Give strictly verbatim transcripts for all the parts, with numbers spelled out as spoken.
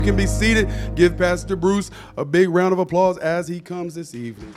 You can be seated. Give Pastor Bruce a big round of applause as he comes this evening.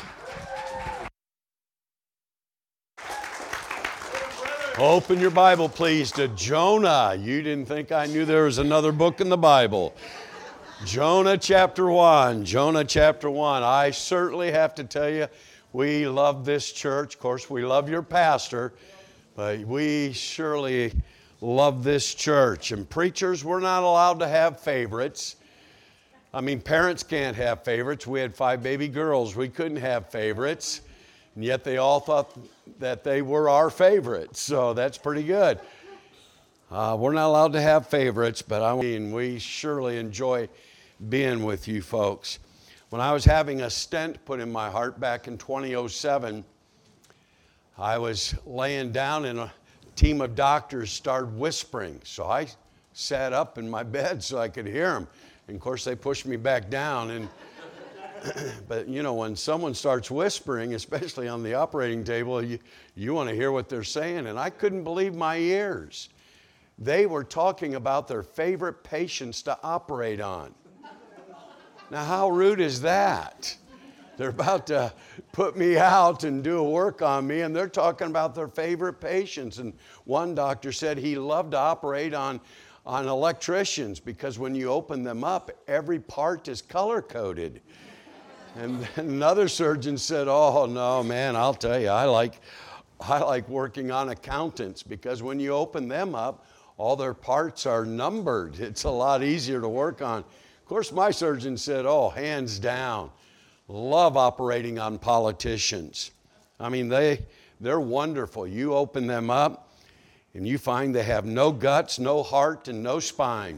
Open your Bible, please, to Jonah. You didn't think I knew there was another book in the Bible. Jonah chapter one. Jonah chapter one. I certainly have to tell you, we love this church. Of course, we love your pastor, but we surely love this church. And preachers, we're not allowed to have favorites. I mean, parents can't have favorites. We had five baby girls. We couldn't have favorites. And yet they all thought that they were our favorites. So that's pretty good. Uh, we're not allowed to have favorites, but I mean, we surely enjoy being with you folks. When I was having a stent put in my heart back in two thousand seven, I was laying down and a team of doctors started whispering. So I sat up in my bed so I could hear them. And of course, they pushed me back down. And but you know, when someone starts whispering, especially on the operating table, you, you want to hear what they're saying. And I couldn't believe my ears. They were talking about their favorite patients to operate on. Now, how rude is that? They're about to put me out and do a work on me, and they're talking about their favorite patients. And one doctor said he loved to operate on, on electricians because when you open them up, every part is color-coded. And then another surgeon said, oh, no, man, I'll tell you, I like, I like working on accountants because when you open them up, all their parts are numbered. It's a lot easier to work on. Of course, my surgeon said, oh, hands down, love operating on politicians. I mean, they, they're wonderful. You open them up, and you find they have no guts, no heart, and no spine.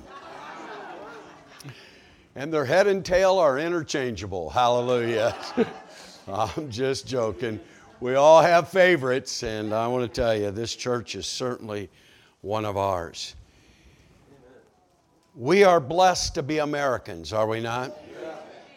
And their head and tail are interchangeable. Hallelujah. I'm just joking. We all have favorites, and I want to tell you, this church is certainly one of ours. We are blessed to be Americans, are we not? Yeah.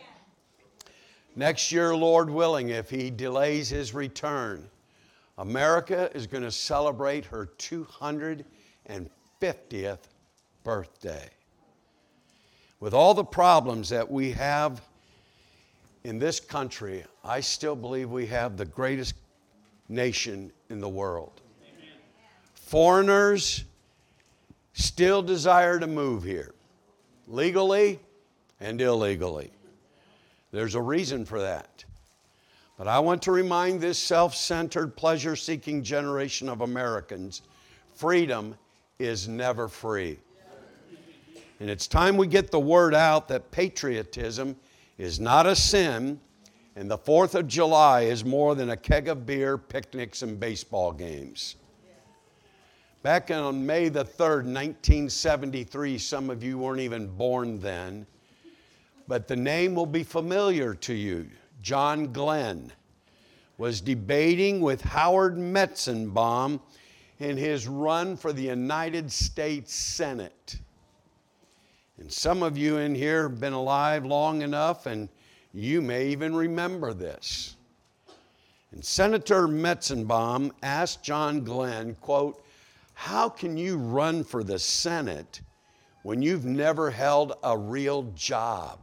Next year, Lord willing, if He delays His return, America is going to celebrate her two hundred fiftieth birthday. With all the problems that we have in this country, I still believe we have the greatest nation in the world. Amen. Foreigners still desire to move here, legally and illegally. There's a reason for that. But I want to remind this self-centered, pleasure-seeking generation of Americans, freedom is never free. And it's time we get the word out that patriotism is not a sin, and the fourth of July is more than a keg of beer, picnics, and baseball games. Back on May the third, nineteen seventy-three, some of you weren't even born then, but the name will be familiar to you. John Glenn was debating with Howard Metzenbaum in his run for the United States Senate. And some of you in here have been alive long enough, and you may even remember this. And Senator Metzenbaum asked John Glenn, quote, how can you run for the Senate when you've never held a real job?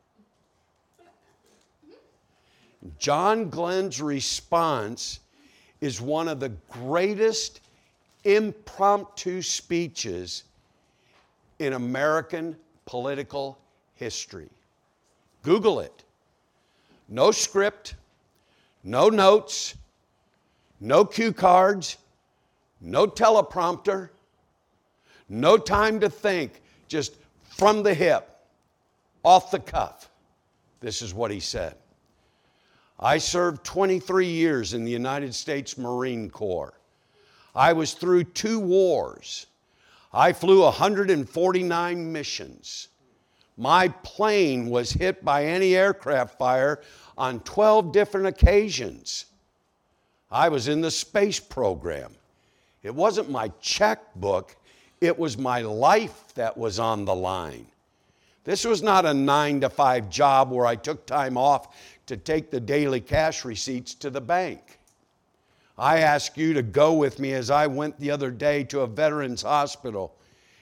John Glenn's response is one of the greatest impromptu speeches in American political history. Google it. No script, no notes, no cue cards, no teleprompter, no time to think, just from the hip, off the cuff. This is what he said. I served twenty-three years in the United States Marine Corps. I was through two wars. I flew one hundred forty-nine missions. My plane was hit by anti-aircraft fire on twelve different occasions. I was in the space program. It wasn't my checkbook, it was my life that was on the line. This was not a nine to five job where I took time off to take the daily cash receipts to the bank. I ask you to go with me as I went the other day to a veterans hospital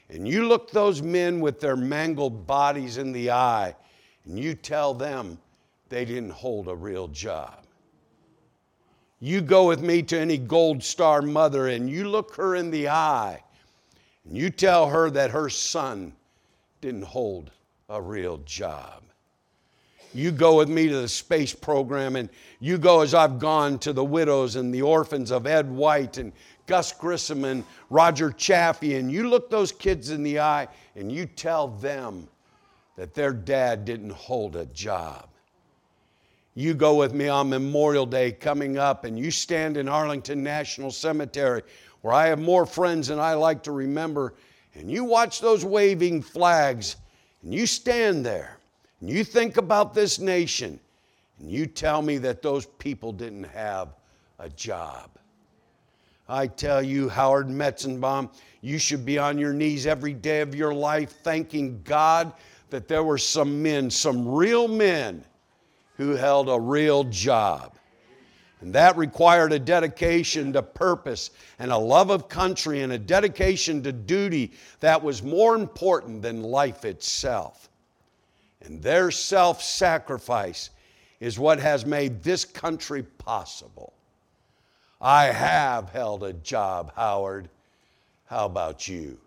and you look those men with their mangled bodies in the eye, and you tell them they didn't hold a real job. You go with me to any Gold Star mother, and you look her in the eye, and you tell her that her son didn't hold a real job. You go with me to the space program, and you go as I've gone to the widows and the orphans of Ed White and Gus Grissom and Roger Chaffee, and you look those kids in the eye and you tell them that their dad didn't hold a job. You go with me on Memorial Day coming up, and you stand in Arlington National Cemetery, where I have more friends than I like to remember, and you watch those waving flags, and you stand there, and you think about this nation, and you tell me that those people didn't have a job. I tell you, Howard Metzenbaum, you should be on your knees every day of your life thanking God that there were some men, some real men, who held a real job. And that required a dedication to purpose and a love of country and a dedication to duty that was more important than life itself. And their self-sacrifice is what has made this country possible. I have held a job, Howard. How about you?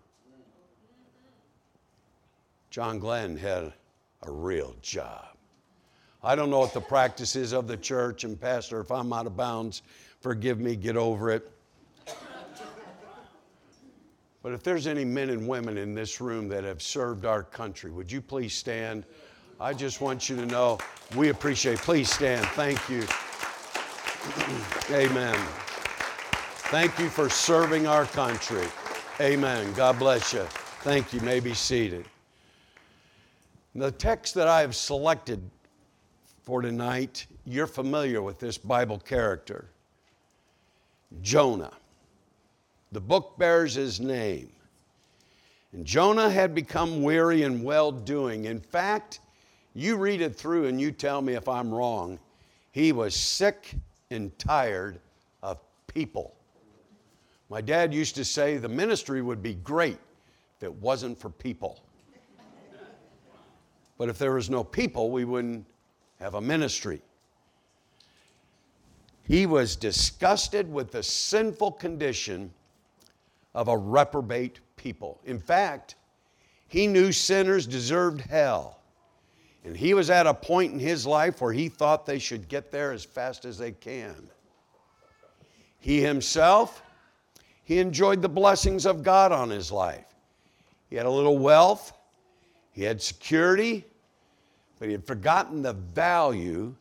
John Glenn had a real job. I don't know what the practice is of the church, and Pastor, if I'm out of bounds, forgive me, get over it. But if there's any men and women in this room that have served our country, would you please stand? I just want you to know we appreciate. Please stand. Thank you. Amen. Thank you for serving our country. Amen. God bless you. Thank you. You may be seated. The text that I have selected for tonight, you're familiar with this Bible character, Jonah. The book bears his name. And Jonah had become weary in well-doing. In fact, you read it through and you tell me if I'm wrong. He was sick and tired of people. My dad used to say the ministry would be great if it wasn't for people. But if there was no people, we wouldn't have a ministry. He was disgusted with the sinful condition of a reprobate people. In fact, he knew sinners deserved hell. And he was at a point in his life where he thought they should get there as fast as they can. He himself, he enjoyed the blessings of God on his life. He had a little wealth, he had security, but he had forgotten the value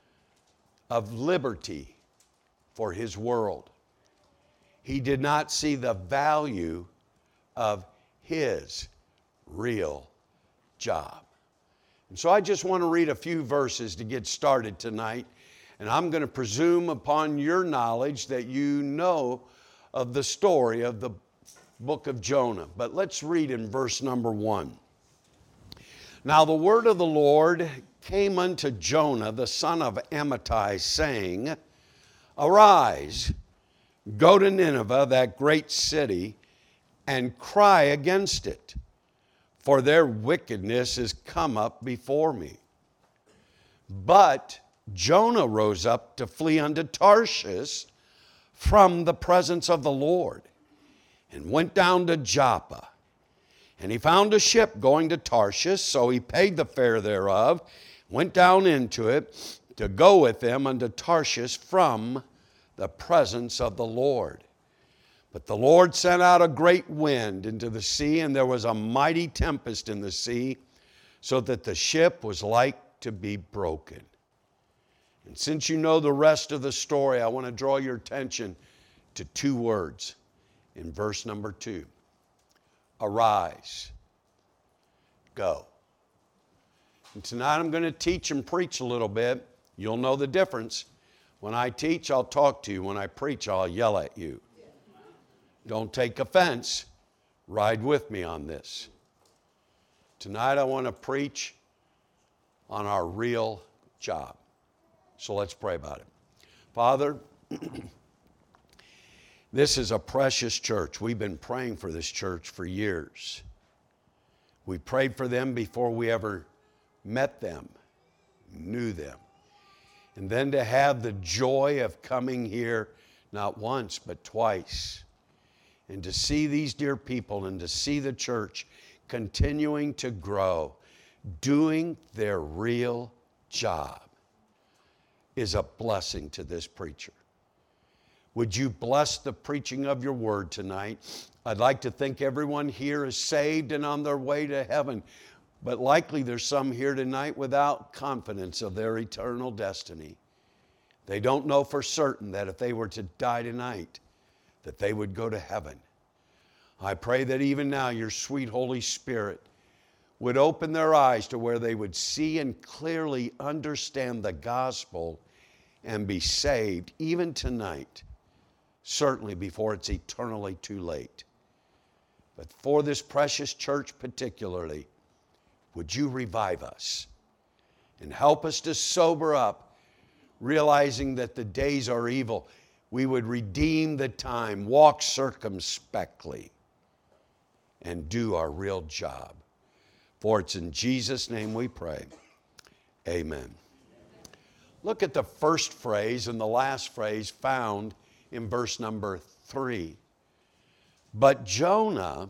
of liberty for his world. He did not see the value of his real job. And so I just want to read a few verses to get started tonight. And I'm going to presume upon your knowledge that you know of the story of the book of Jonah. But let's read in verse number one. Now the word of the Lord came unto Jonah, the son of Amittai, saying, Arise, go to Nineveh, that great city, and cry against it, for their wickedness is come up before me. But Jonah rose up to flee unto Tarshish from the presence of the Lord, and went down to Joppa. And he found a ship going to Tarshish, so he paid the fare thereof, went down into it to go with them unto Tarshish from the presence of the Lord. But the Lord sent out a great wind into the sea, and there was a mighty tempest in the sea, so that the ship was like to be broken. And since you know the rest of the story, I want to draw your attention to two words in verse number two. Arise, go. And tonight I'm going to teach and preach a little bit. You'll know the difference. When I teach, I'll talk to you. When I preach, I'll yell at you. Don't take offense. Ride with me on this. Tonight I want to preach on our real job. So let's pray about it. Father, this is a precious church. We've been praying for this church for years. We prayed for them before we ever met them, knew them. And then to have the joy of coming here not once but twice, and to see these dear people and to see the church continuing to grow, doing their real job, is a blessing to this preacher. Would you bless the preaching of your word tonight? I'd like to think everyone here is saved and on their way to heaven, but likely there's some here tonight without confidence of their eternal destiny. They don't know for certain that if they were to die tonight, that they would go to heaven. I pray that even now your sweet Holy Spirit would open their eyes to where they would see and clearly understand the gospel and be saved even tonight, certainly before it's eternally too late. But for this precious church particularly, would you revive us and help us to sober up, realizing that the days are evil. We would redeem the time, walk circumspectly, and do our real job. For it's in Jesus' name we pray. Amen. Look at the first phrase and the last phrase found in verse number three. But Jonah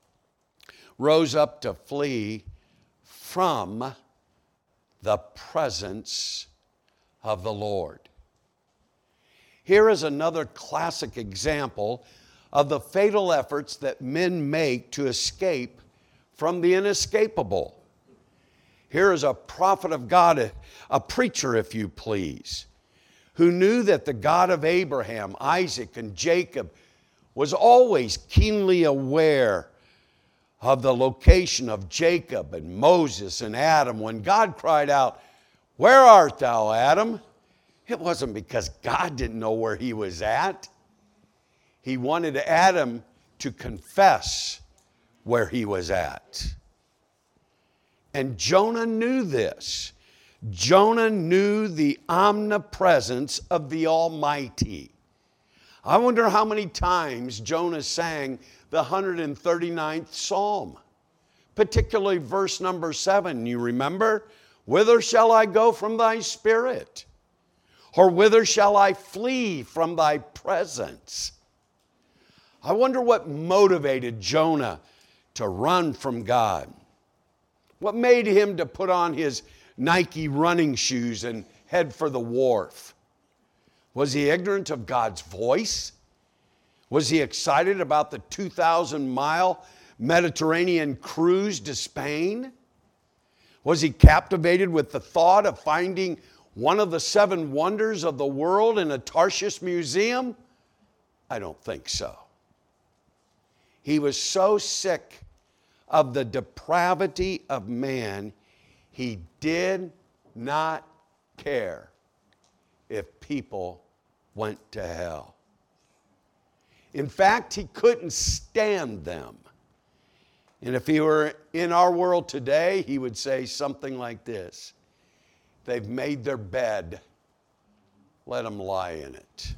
rose up to flee from the presence of the Lord. Here is another classic example of the fatal efforts that men make to escape from the inescapable. Here is a prophet of God, a, a preacher, if you please, who knew that the God of Abraham, Isaac, and Jacob was always keenly aware of the location of Jacob and Moses and Adam. When God cried out, "Where art thou, Adam?" it wasn't because God didn't know where he was at. He wanted Adam to confess where he was at. And Jonah knew this. Jonah knew the omnipresence of the Almighty. I wonder how many times Jonah sang the one hundred thirty-ninth Psalm, particularly verse number seven. You remember? Whither shall I go from thy spirit? Or whither shall I flee from thy presence? I wonder what motivated Jonah to run from God. What made him to put on his Nike running shoes and head for the wharf? Was he ignorant of God's voice? Was he excited about the two thousand mile Mediterranean cruise to Spain? Was he captivated with the thought of finding one of the seven wonders of the world in a Tarshish museum? I don't think so. He was so sick of the depravity of man, he did not care if people went to hell. In fact, he couldn't stand them. And if he were in our world today, he would say something like this: they've made their bed, let them lie in it.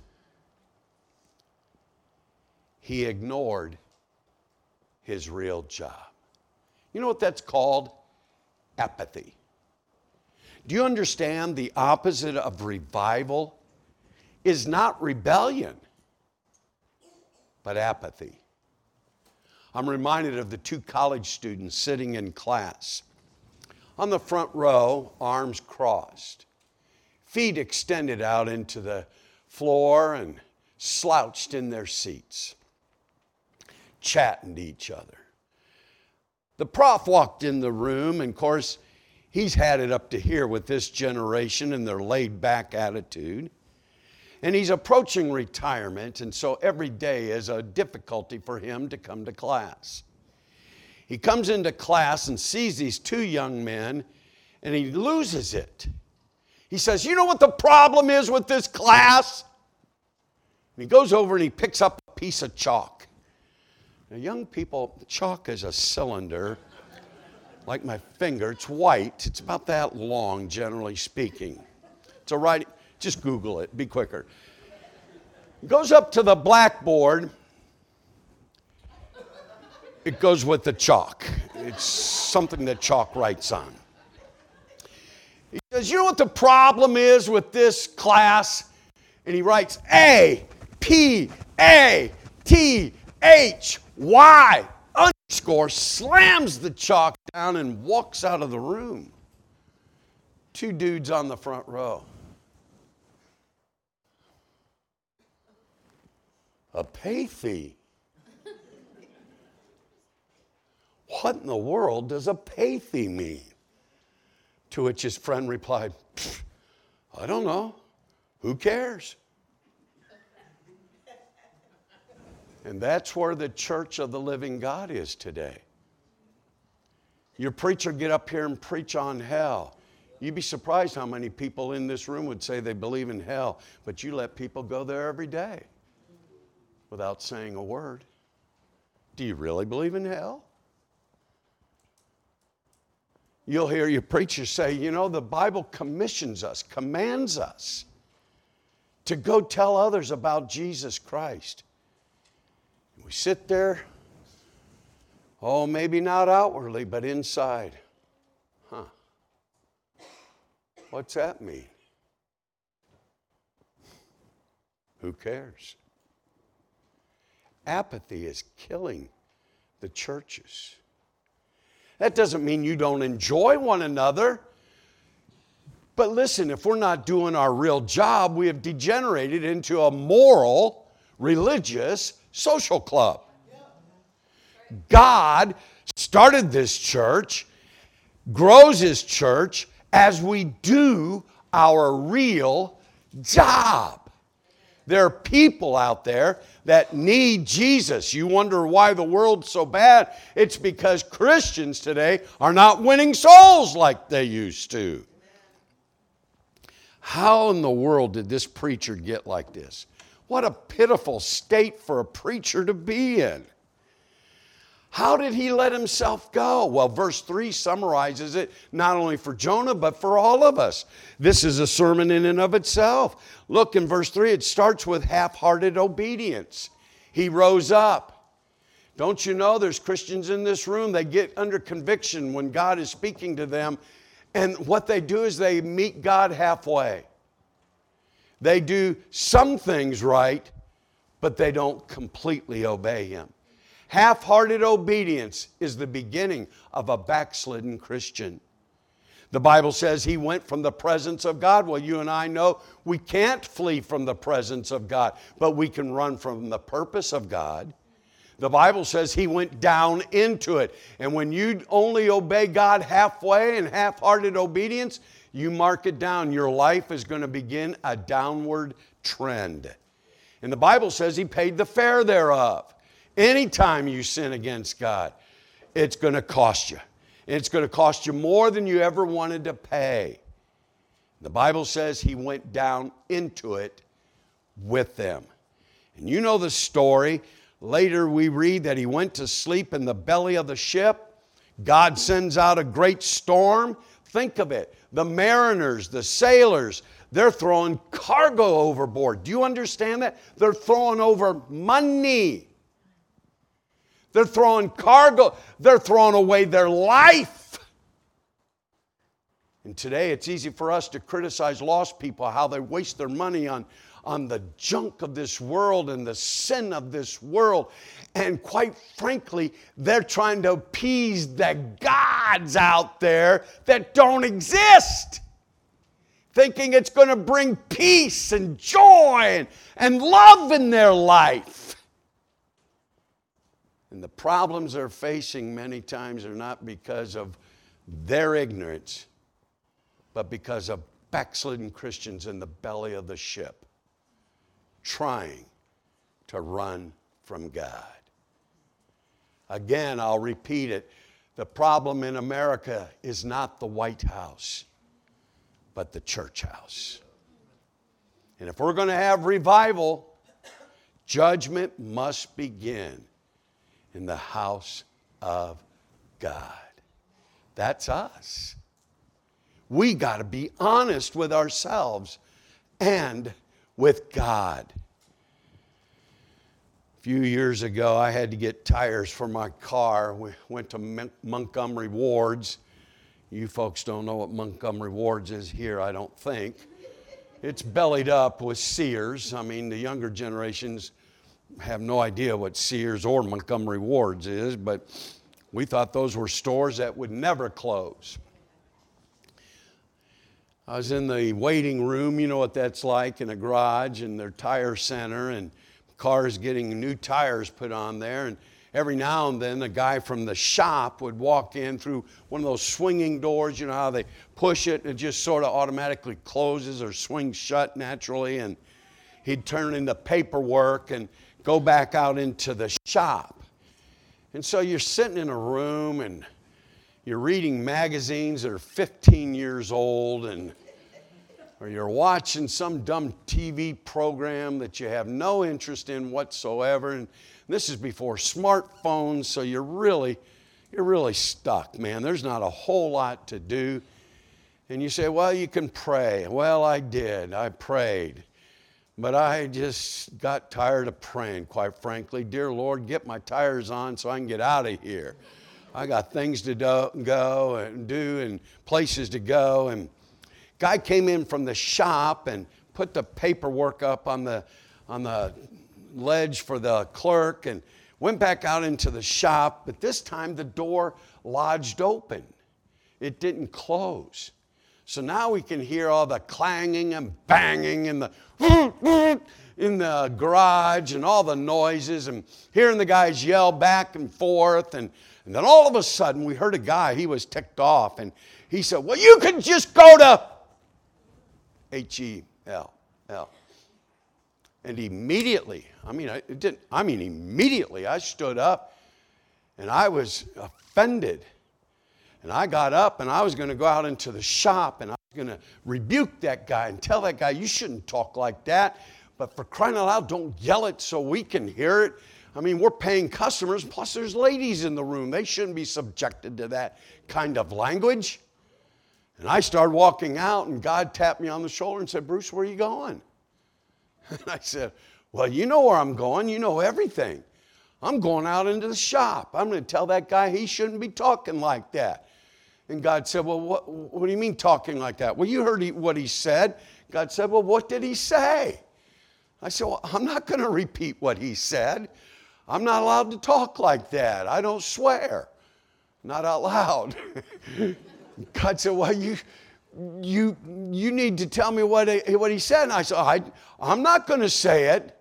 He ignored his real job. You know what that's called? Apathy. Do you understand the opposite of revival is not rebellion, but apathy? I'm reminded of the two college students sitting in class. On the front row, arms crossed, feet extended out into the floor and slouched in their seats, chatting to each other. The prof walked in the room, and of course, he's had it up to here with this generation and their laid-back attitude. And he's approaching retirement, and so every day is a difficulty for him to come to class. He comes into class and sees these two young men, and he loses it. He says, "You know what the problem is with this class?" And he goes over and he picks up a piece of chalk. Now, young people, chalk is a cylinder, like my finger. It's white. It's about that long, generally speaking. It's a writing. Just Google it. Be quicker. He goes up to the blackboard It goes with the chalk. It's something that chalk writes on. He says, you know what the problem is with this class? And he writes A, P, A, T, H, Y, underscore, slams the chalk down and walks out of the room. Two dudes on the front row. A pay fee. What in the world does a pay fee mean? To which his friend replied, I don't know. Who cares? And that's where the church of the living God is today. Your preacher get up here and preach on hell. You'd be surprised how many people in this room would say they believe in hell, but you let people go there every day without saying a word. Do you really believe in hell? You'll hear your preacher say, you know, the Bible commissions us, commands us to go tell others about Jesus Christ. We sit there, oh, maybe not outwardly, but inside. Huh. What's that mean? Who cares? Apathy is killing the churches. That doesn't mean you don't enjoy one another. But listen, if we're not doing our real job, we have degenerated into a moral, religious, social club. God started this church, grows His church as we do our real job. There are people out there that need Jesus. You wonder why the world's so bad. It's because Christians today are not winning souls like they used to. How in the world did this preacher get like this? What a pitiful state for a preacher to be in. How did he let himself go? Well, verse three summarizes it not only for Jonah, but for all of us. This is a sermon in and of itself. Look in verse three, it starts with half-hearted obedience. He rose up. Don't you know there's Christians in this room, they get under conviction when God is speaking to them, and what they do is they meet God halfway. They do some things right, but they don't completely obey Him. Half-hearted obedience is the beginning of a backslidden Christian. The Bible says he went from the presence of God. Well, you and I know we can't flee from the presence of God, but we can run from the purpose of God. The Bible says he went down into it. And when you only obey God halfway in half-hearted obedience, you mark it down. Your life is going to begin a downward trend. And the Bible says he paid the fare thereof. Anytime you sin against God, it's going to cost you. It's going to cost you more than you ever wanted to pay. The Bible says he went down into it with them. And you know the story. Later we read that he went to sleep in the belly of the ship. God sends out a great storm. Think of it. The mariners, the sailors, they're throwing cargo overboard. Do you understand that? They're throwing over money. They're throwing cargo. They're throwing away their life. And today it's easy for us to criticize lost people, how they waste their money on, on the junk of this world and the sin of this world. And quite frankly, they're trying to appease the gods out there that don't exist, thinking it's going to bring peace and joy and, and love in their life. And the problems they're facing many times are not because of their ignorance, but because of backslidden Christians in the belly of the ship trying to run from God. Again, I'll repeat it. The problem in America is not the White House, but the church house. And if we're going to have revival, judgment must begin in the house of God. That's us. We got to be honest with ourselves and with God. A few years ago, I had to get tires for my car. We went to Mon- Montgomery Ward's. You folks don't know what Montgomery Ward's is here, I don't think. It's bellied up with Sears. I mean, the younger generations have no idea what Sears or Montgomery Ward's is, but we thought those were stores that would never close. I was in the waiting room, you know what that's like, in a garage, in their tire center, and cars getting new tires put on there. And every now and then, a guy from the shop would walk in through one of those swinging doors. You know how they push it and it just sort of automatically closes or swings shut naturally. And he'd turn into paperwork and go back out into the shop. And so you're sitting in a room and you're reading magazines that are fifteen years old, and or you're watching some dumb T V program that you have no interest in whatsoever. And this is before smartphones, so you're really, you're really stuck, man. There's not a whole lot to do. And you say, well, you can pray. Well, I did. I prayed. But I just got tired of praying, quite frankly. Dear Lord, get my tires on so I can get out of here. I got things to do, go and do and places to go. And guy came in from the shop and put the paperwork up on the on the ledge for the clerk and went back out into the shop, but this time the door lodged open. It didn't close. So now we can hear all the clanging and banging in the in the garage and all the noises and hearing the guys yell back and forth. And, and then all of a sudden we heard a guy, he was ticked off, and he said, well, you can just go to H E L L. And immediately, I mean, I it didn't, I mean, immediately I stood up and I was offended. And I got up and I was going to go out into the shop and I was going to rebuke that guy and tell that guy, you shouldn't talk like that. But for crying out loud, don't yell it so we can hear it. I mean, we're paying customers, plus there's ladies in the room. They shouldn't be subjected to that kind of language. And I started walking out, and God tapped me on the shoulder and said, Bruce, where are you going? And I said, well, you know where I'm going. You know everything. I'm going out into the shop. I'm going to tell that guy he shouldn't be talking like that. And God said, well, what, what do you mean talking like that? Well, you heard he, what he said. God said, well, what did he say? I said, well, I'm not going to repeat what he said. I'm not allowed to talk like that. I don't swear. Not out loud. God said, well, you, you, you need to tell me what he, what he said. And I said, I, I'm not going to say it.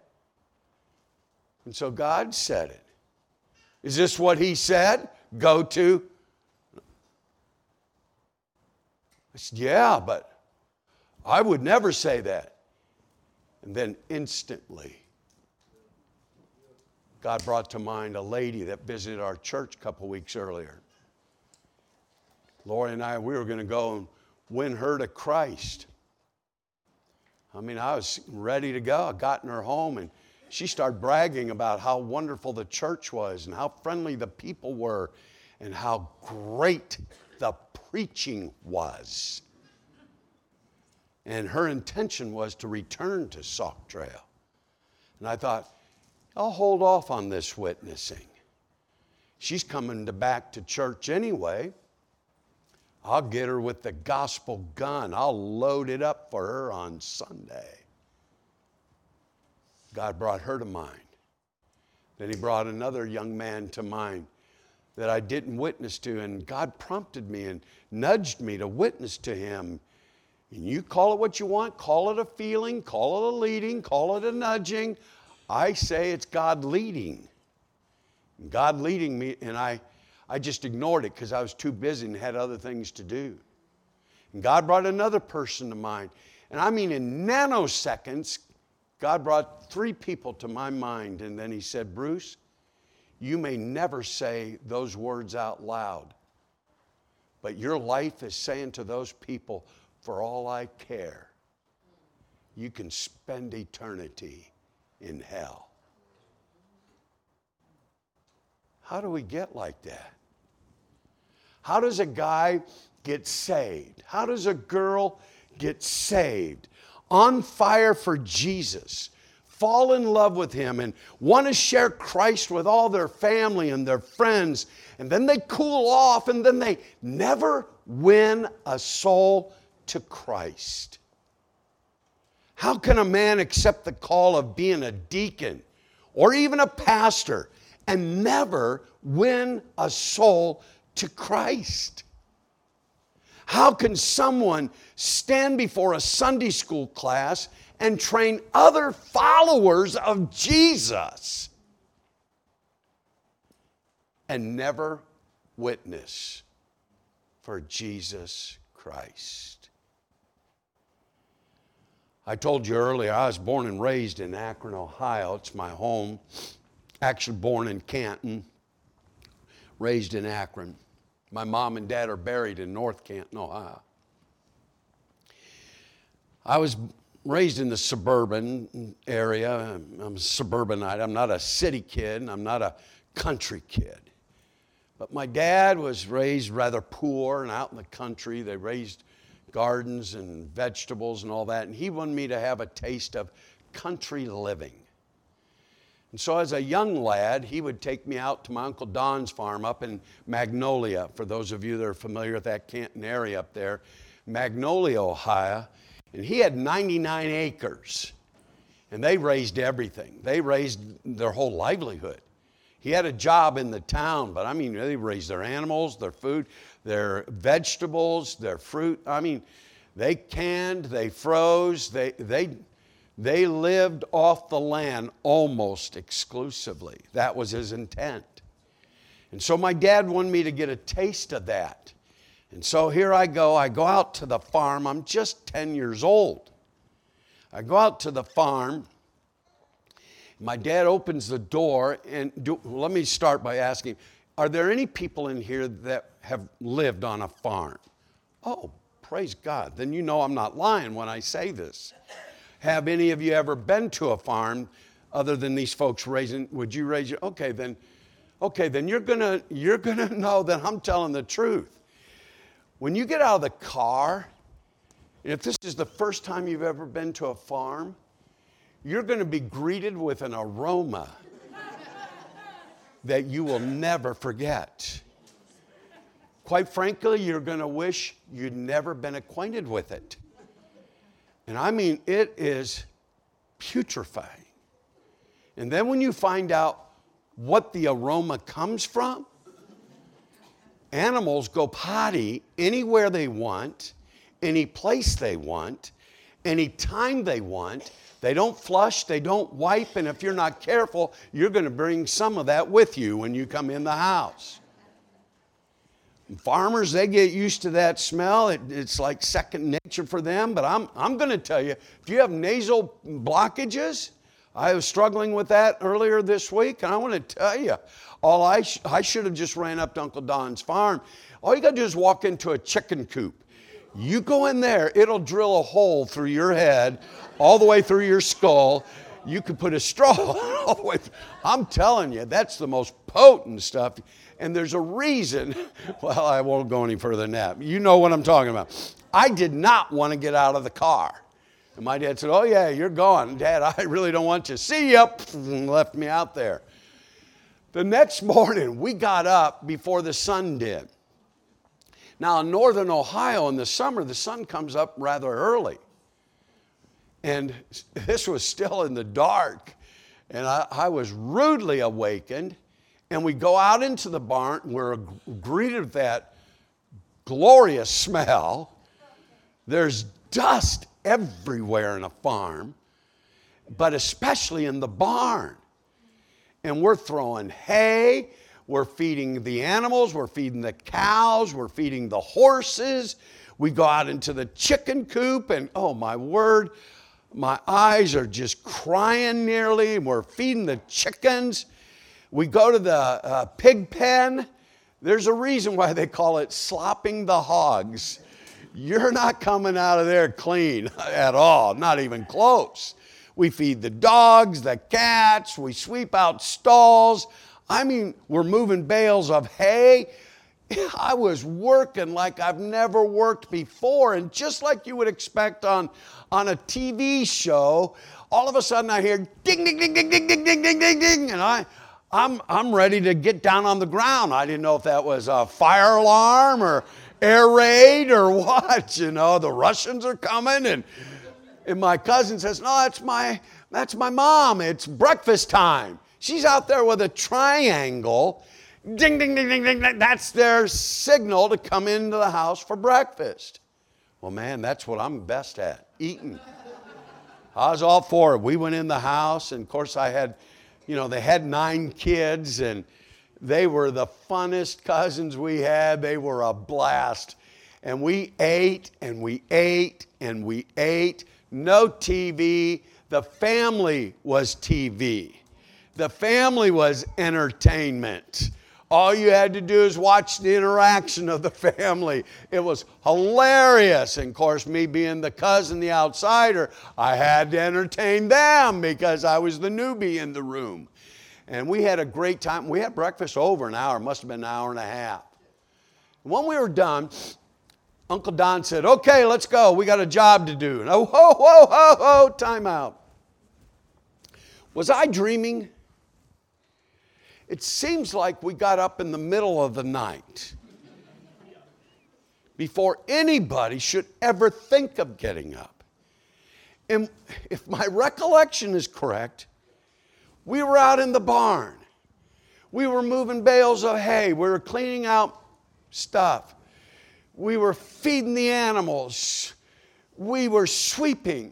And so God said it. Is this what he said? Go to? I said, yeah, but I would never say that. And then instantly, God brought to mind a lady that visited our church a couple weeks earlier. Lori and I, we were going to go and win her to Christ. I mean, I was ready to go. I got in her home, and she started bragging about how wonderful the church was and how friendly the people were and how great the preaching was. And her intention was to return to Sauk Trail. And I thought, I'll hold off on this witnessing. She's coming to back to church anyway. I'll get her with the gospel gun. I'll load it up for her on Sunday. God brought her to mind. Then he brought another young man to mind that I didn't witness to, and God prompted me and nudged me to witness to him. And you call it what you want, call it a feeling, call it a leading, call it a nudging. I say it's God leading. God leading me, and I, I just ignored it because I was too busy and had other things to do. And God brought another person to mind. And I mean, in nanoseconds, God brought three people to my mind, and then he said, Bruce, you may never say those words out loud, but your life is saying to those people, for all I care, you can spend eternity in hell. How do we get like that? How does a guy get saved? How does a girl get saved? On fire for Jesus, fall in love with him and want to share Christ with all their family and their friends, and then they cool off and then they never win a soul to Christ. How can a man accept the call of being a deacon or even a pastor and never win a soul to Christ? How can someone stand before a Sunday school class and train other followers of Jesus and never witness for Jesus Christ? I told you earlier, I was born and raised in Akron, Ohio. It's my home. Actually born in Canton, raised in Akron. My mom and dad are buried in North Canton, Ohio. I was raised in the suburban area. I'm a suburbanite. I'm not a city kid, and I'm not a country kid. But my dad was raised rather poor and out in the country. They raised gardens and vegetables and all that, and he wanted me to have a taste of country living. And so as a young lad, he would take me out to my Uncle Don's farm up in Magnolia. For those of you that are familiar with that Canton area up there, Magnolia, Ohio. And he had ninety-nine acres. And they raised everything. They raised their whole livelihood. He had a job in the town, but I mean, they raised their animals, their food, their vegetables, their fruit. I mean, they canned, they froze, they, they, they lived off the land almost exclusively. That was his intent. And so my dad wanted me to get a taste of that. And so here I go. I go out to the farm. I'm just ten years old. I go out to the farm. My dad opens the door, and do, let me start by asking, are there any people in here that have lived on a farm? Oh, praise God. Then you know I'm not lying when I say this. Have any of you ever been to a farm other than these folks raising? Would you raise your, okay, then, okay, then you're gonna, you're gonna know that I'm telling the truth. When you get out of the car, if this is the first time you've ever been to a farm, you're going to be greeted with an aroma that you will never forget. Quite frankly, you're going to wish you'd never been acquainted with it. And I mean, it is putrefying. And then when you find out what the aroma comes from, animals go potty anywhere they want, any place they want, any time they want. They don't flush, they don't wipe, and if you're not careful, you're going to bring some of that with you when you come in the house. And farmers, they get used to that smell. It, it's like second nature for them, but I'm, I'm going to tell you, if you have nasal blockages, I was struggling with that earlier this week, and I want to tell you, all I, sh- I should have just ran up to Uncle Don's farm. All you got to do is walk into a chicken coop. You go in there, it'll drill a hole through your head, all the way through your skull. You could put a straw all the way through. I'm telling you, that's the most potent stuff. And there's a reason, well, I won't go any further than that. You know what I'm talking about. I did not want to get out of the car. And my dad said, oh yeah, you're gone. Dad, I really don't want you. See ya, and left me out there. The next morning, we got up before the sun did. Now, in northern Ohio in the summer, the sun comes up rather early. And this was still in the dark. And I, I was rudely awakened. And we go out into the barn. We're greeted with that glorious smell. There's dust everywhere in a farm, but especially in the barn. And we're throwing hay. We're feeding the animals, we're feeding the cows, we're feeding the horses. We go out into the chicken coop and, oh my word, my eyes are just crying nearly. We're feeding the chickens. We go to the uh, pig pen. There's a reason why they call it slopping the hogs. You're not coming out of there clean at all, not even close. We feed the dogs, the cats, we sweep out stalls. I mean, we're moving bales of hay. I was working like I've never worked before. And just like you would expect on, on a T V show, all of a sudden I hear ding, ding, ding, ding, ding, ding, ding, ding, ding, ding. And I, I'm, I'm ready to get down on the ground. I didn't know if that was a fire alarm or air raid or what. You know, the Russians are coming. And, and my cousin says, no, that's my, that's my mom. It's breakfast time. She's out there with a triangle. Ding, ding, ding, ding, ding, ding. That's their signal to come into the house for breakfast. Well, man, that's what I'm best at, eating. I was all for it. We went in the house, and of course I had, you know, they had nine kids, and they were the funnest cousins we had. They were a blast. And we ate, and we ate, and we ate. No T V. The family was T V. The family was entertainment. All you had to do is watch the interaction of the family. It was hilarious. And of course, me being the cousin, the outsider, I had to entertain them because I was the newbie in the room. And we had a great time. We had breakfast over an hour. It must have been an hour and a half. When we were done, Uncle Don said, okay, let's go. We got a job to do. And oh, whoa, whoa, whoa, whoa, time out. Was I dreaming? It seems like we got up in the middle of the night before anybody should ever think of getting up. And if my recollection is correct, we were out in the barn. We were moving bales of hay. We were cleaning out stuff. We were feeding the animals. We were sweeping.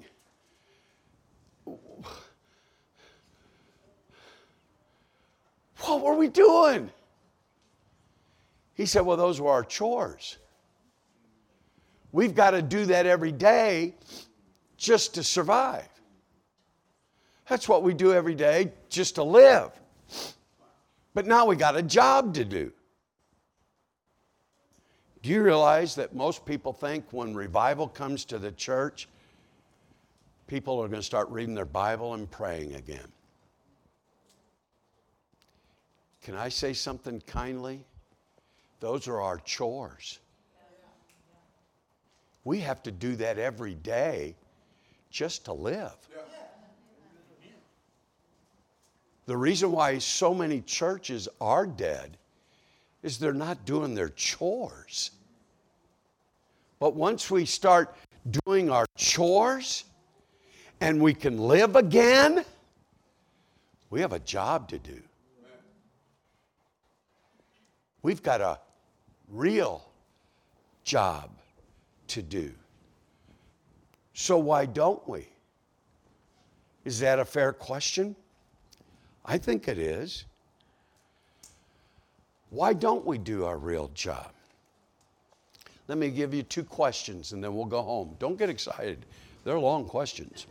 What were we doing? He said, well, those were our chores. We've got to do that every day just to survive. That's what we do every day just to live. But now we got a job to do. Do you realize that most people think when revival comes to the church, people are going to start reading their Bible and praying again? Can I say something kindly? Those are our chores. We have to do that every day just to live. The reason why so many churches are dead is they're not doing their chores. But once we start doing our chores and we can live again, we have a job to do. We've got a real job to do. So why don't we? Is that a fair question? I think it is. Why don't we do our real job? Let me give you two questions and then we'll go home. Don't get excited. They're long questions.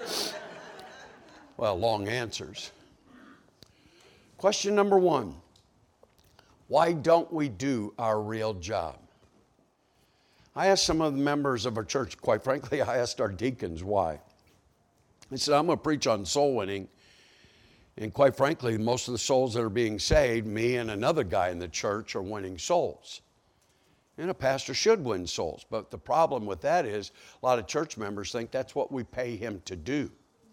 Well, long answers. Question number one. Why don't we do our real job? I asked some of the members of our church, quite frankly, I asked our deacons why. I said, I'm going to preach on soul winning. And quite frankly, most of the souls that are being saved, me and another guy in the church are winning souls. And a pastor should win souls. But the problem with that is a lot of church members think that's what we pay him to do.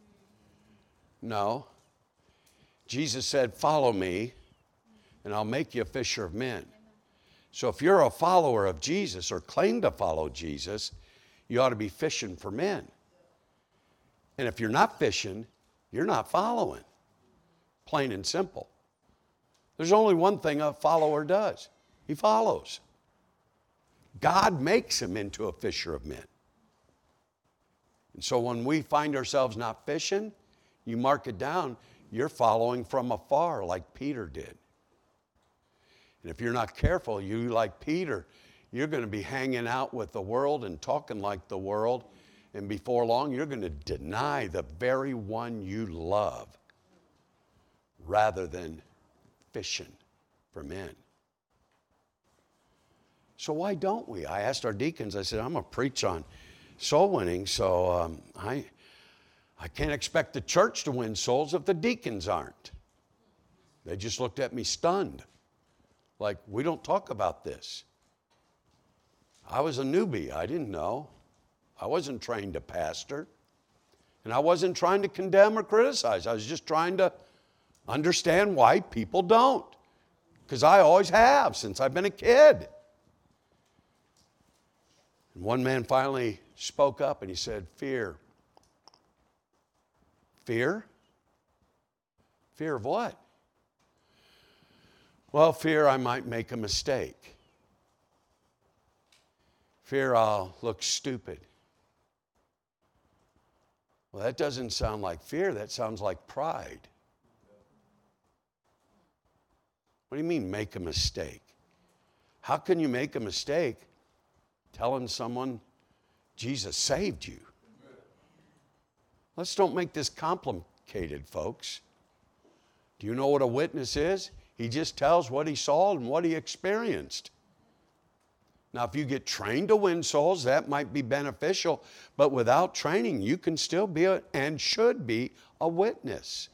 No. Jesus said, follow me, and I'll make you a fisher of men. So if you're a follower of Jesus or claim to follow Jesus, you ought to be fishing for men. And if you're not fishing, you're not following. Plain and simple. There's only one thing a follower does. He follows. God makes him into a fisher of men. And so when we find ourselves not fishing, you mark it down, you're following from afar like Peter did. And if you're not careful, you, like Peter, you're going to be hanging out with the world and talking like the world. And before long, you're going to deny the very one you love rather than fishing for men. So why don't we? I asked our deacons, I said, I'm going to preach on soul winning, so um, I, I can't expect the church to win souls if the deacons aren't. They just looked at me stunned. Like, we don't talk about this. I was a newbie. I didn't know. I wasn't trained to pastor. And I wasn't trying to condemn or criticize. I was just trying to understand why people don't. Because I always have since I've been a kid. And one man finally spoke up and he said, fear. Fear? Fear of what? Well, fear I might make a mistake. Fear I'll look stupid. Well, that doesn't sound like fear. That sounds like pride. What do you mean, make a mistake? How can you make a mistake telling someone Jesus saved you? Let's don't make this complicated, folks. Do you know what a witness is? He just tells what he saw and what he experienced. Now, if you get trained to win souls, that might be beneficial. But without training, you can still be a, and should be a witness.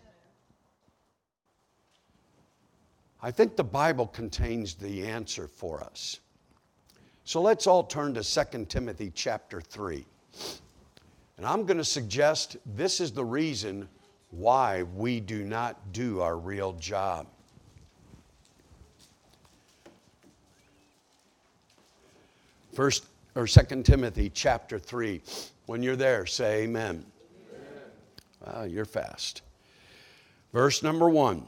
I think the Bible contains the answer for us. So let's all turn to Second Timothy chapter three. And I'm going to suggest this is the reason why we do not do our real job. First or Second Timothy chapter three. When you're there, say amen. Amen. Wow, you're fast. Verse number one.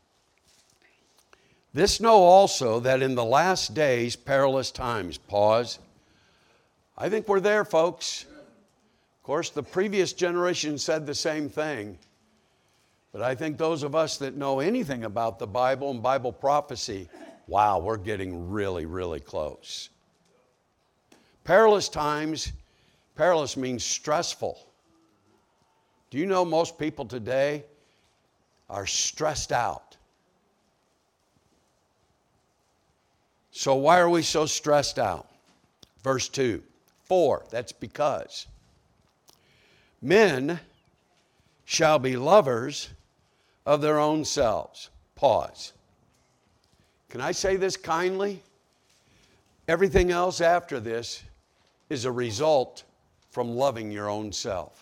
This know also that in the last days, perilous times. Pause. I think we're there, folks. Of course, the previous generation said the same thing. But I think those of us that know anything about the Bible and Bible prophecy, wow, we're getting really, really close. Perilous times, perilous means stressful. Do you know most people today are stressed out? So why are we so stressed out? Verse two, for, that's because. Men shall be lovers of their own selves. Pause. Can I say this kindly? Everything else after this is a result from loving your own self.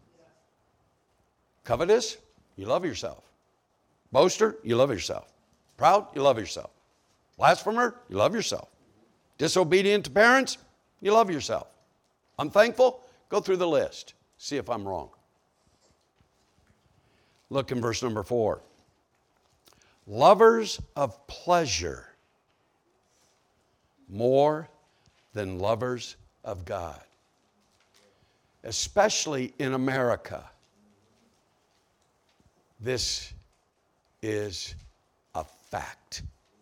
Covetous, you love yourself. Boaster, you love yourself. Proud, you love yourself. Blasphemer, you love yourself. Disobedient to parents, you love yourself. Unthankful, go through the list. See if I'm wrong. Look in verse number four. Lovers of pleasure more than lovers of God. Especially in America. This is a fact.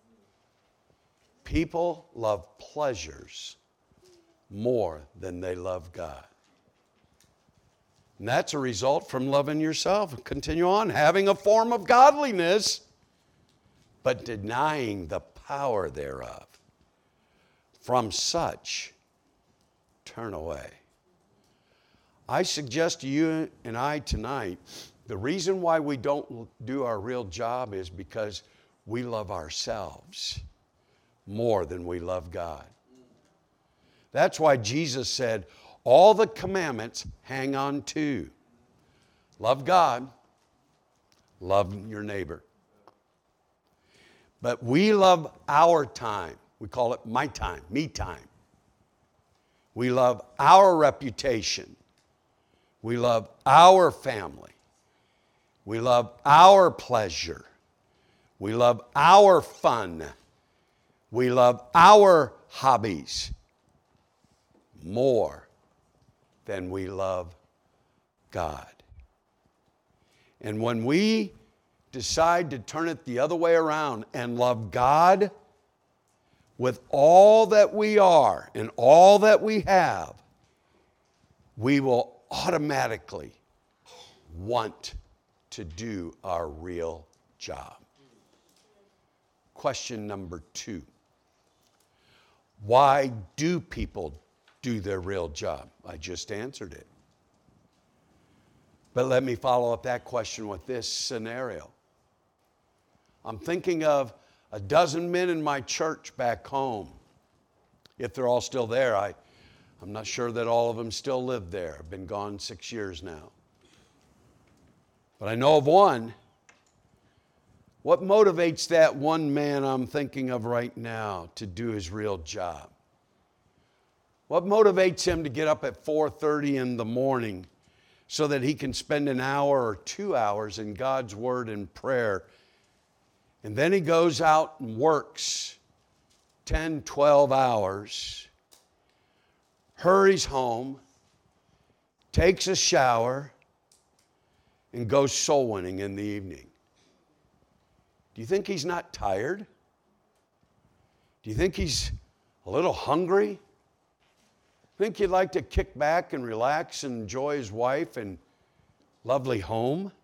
People love pleasures more than they love God. And that's a result from loving yourself. Continue on, having a form of godliness, but denying the power thereof. From such, turn away. I suggest to you and I tonight, the reason why we don't do our real job is because we love ourselves more than we love God. That's why Jesus said, all the commandments hang on to. Love God, love your neighbor. But we love our time. We call it my time, me time. We love our reputation. We love our family. We love our pleasure. We love our fun. We love our hobbies more than we love God. And when we decide to turn it the other way around and love God with all that we are and all that we have, we will automatically want to do our real job. Question number two. Why do people do their real job? I just answered it. But let me follow up that question with this scenario. I'm thinking of a dozen men in my church back home. If they're all still there, I, I'm not sure that all of them still live there. I've been gone six years now. But I know of one. What motivates that one man I'm thinking of right now to do his real job? What motivates him to get up at four thirty in the morning so that he can spend an hour or two hours in God's Word and prayer? And then he goes out and works ten, twelve hours, hurries home, takes a shower, and goes soul winning in the evening. Do you think he's not tired? Do you think he's a little hungry? Think he'd like to kick back and relax and enjoy his wife and lovely home?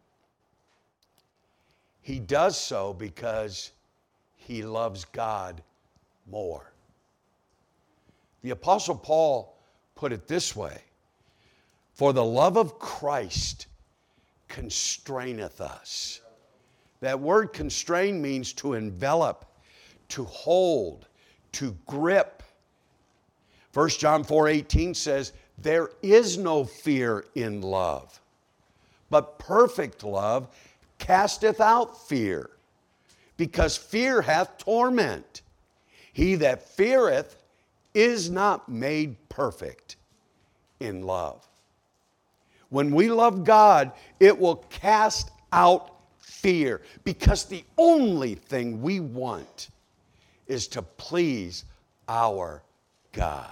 He does so because he loves God more. The Apostle Paul put it this way: for the love of Christ constraineth us. That word constrain means to envelop, to hold, to grip. First John four eighteen says, there is no fear in love, but perfect love casteth out fear, because fear hath torment. He that feareth is not made perfect in love. When we love God, it will cast out fear, because the only thing we want is to please our God.